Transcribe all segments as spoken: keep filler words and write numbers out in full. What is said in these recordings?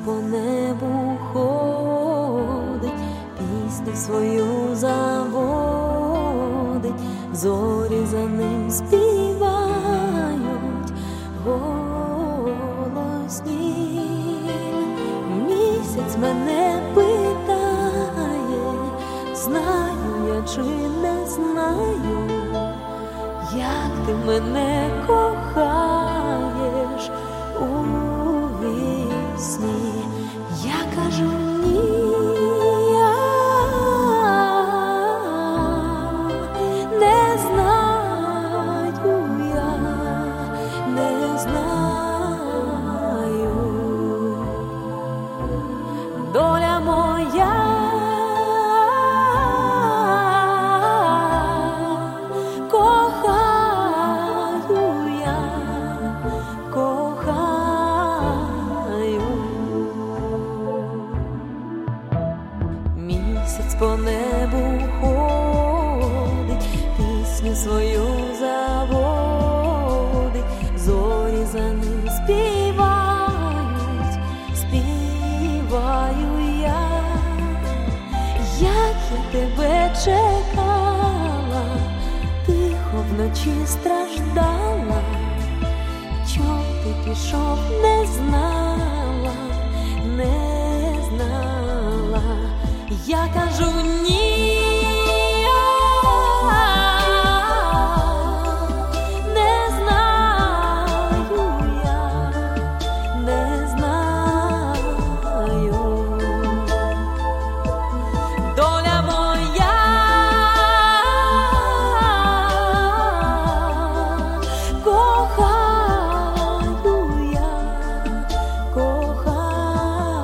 по небу ходить, пісню свою заводить, зорі за ним співають голосні. Місяць мене питає, знаю я чи не знаю, як ти мене кохаєш у вісні. Я кажу ні, я не знаю, я не знаю. Доля моя по небу ходить, пісню свою заводить, зорі за ним співають, співаю я. Як я тебе чекала, тихо вночі страждала, чом ти пішов, не знала, не знала. Я кажу ні, не знаю, я не знаю. Доля моя кохаю я, кохаю.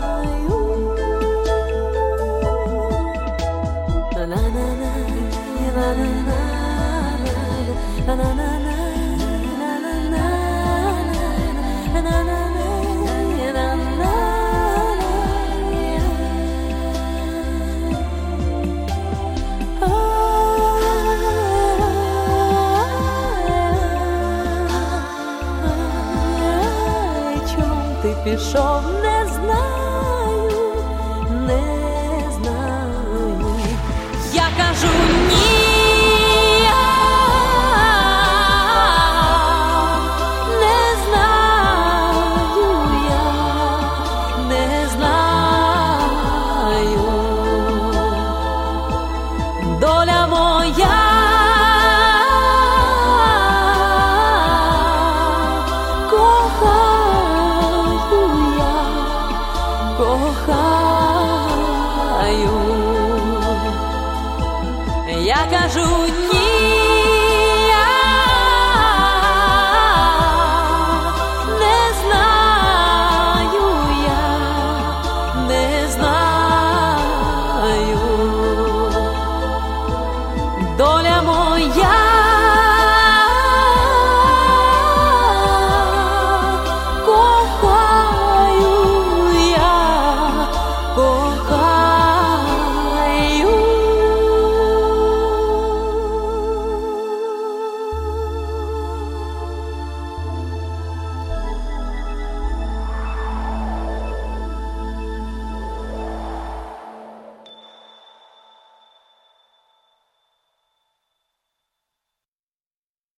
Чом ти пішов, не знаю, не знаю. Я кажу ні, не знаю, я не знаю. Доля моя кохаю я, кохаю. Я кажу ні.